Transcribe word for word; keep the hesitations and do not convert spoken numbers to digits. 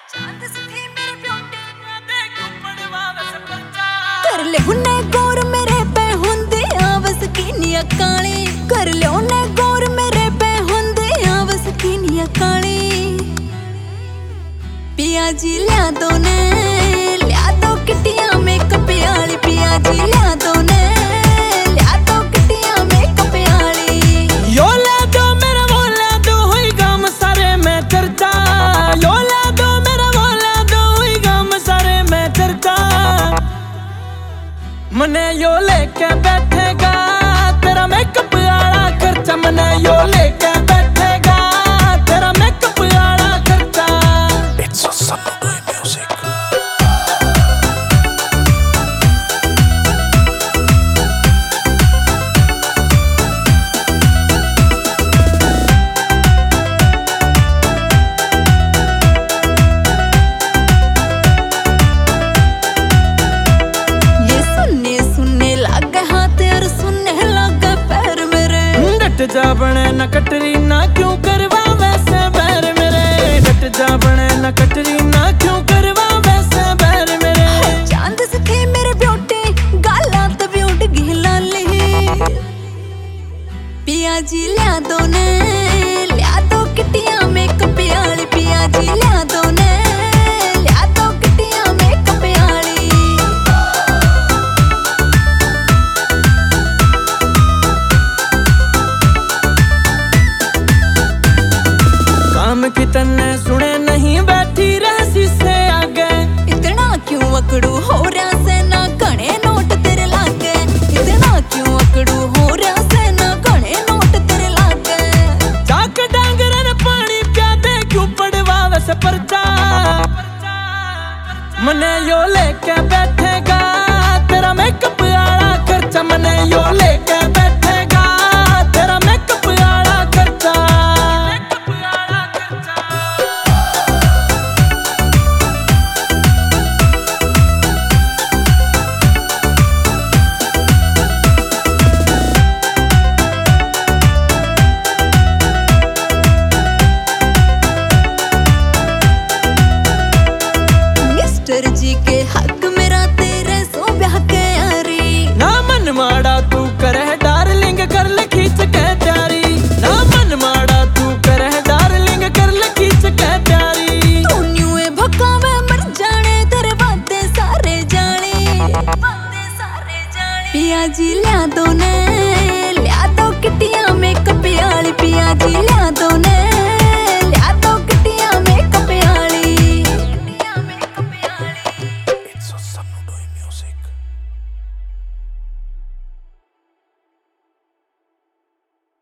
कर ले हुन्ने गौर मेरे पे हुंदी आवस कीनिया काली कर ले हुन्ने गौर मेरे पे हुंदी आवस कीनिया काली पिया जी लिया दो ने लिया दो किटिया में कपियाली पिया जी लिया दो ने लिया दो किटिया में कपियाली यो ले दो मेरा वो ले दो हुई गम सारे मैं करता यो ले दो मेरा वो ले दो हुई गम सारे मैं करता मने यो लेके बैठेगा तेरा मेकअप वाला खर्चा मने यो लेके बैठेगा तेरा मेकअप वाला खर्चा। It's a Sunday music. जा बने न कटरी ना क्यों करवा वैसे बैर मेरे डट जा बने न कटरी ना क्यों करवा वैसे बैर मेरे चांद से थे मेरे ब्यूटी गाला तो ब्यूटी गिला ले पिया जी लिया दो ने लिया दो किटिया में कपियाली पिया जी लिया दो ने लिया दो किटिया में कपियाली काम की तन्ने सुने नहीं बैठी रहसी से आगे इतना क्यों अकड़ू हो रहा से ना घने नोट तेरे लागे इतना क्यों अकड़ू हो रहा से ना घने नोट तेरे लागे जाके डांगरन पानी प्या दे क्यों पड़वा वैसे परचा मने यो लेके बैठेगा तेरा मेकअप वाला खर्चा मने यो लेके बैठेगा तेरा मेकअप वाला खर्चा। जी के हक मेरा तेरे सो ब्याह के यारी ना मन माड़ा तू करे डार्लिंग कर ले खींच के प्यारी ना मन माड़ा तू करे डार्लिंग कर ले खींच के प्यारी तू न्यूए भकावे मर जाने तेरे बातें सारे जाने बातें सारे जाने पिया जी लिया दो ने लिया दो किटिया में कपियाली पिया जी लिया